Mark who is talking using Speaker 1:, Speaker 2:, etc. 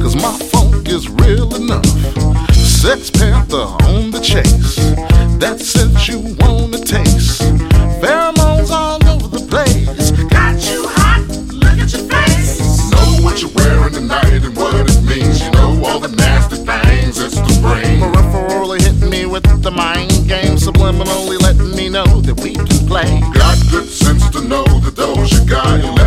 Speaker 1: cause my funk is real enough. Sex Panther on the chase, that scent you wanna taste. Pheromones all over the place, got you hot, look at your face. Know what you're wearing tonight and what it means. You know all the nasty things it's the brain. Peripherally hitting me with the mind game, subliminally letting me know that we can play. Got good sense to know that those you got, you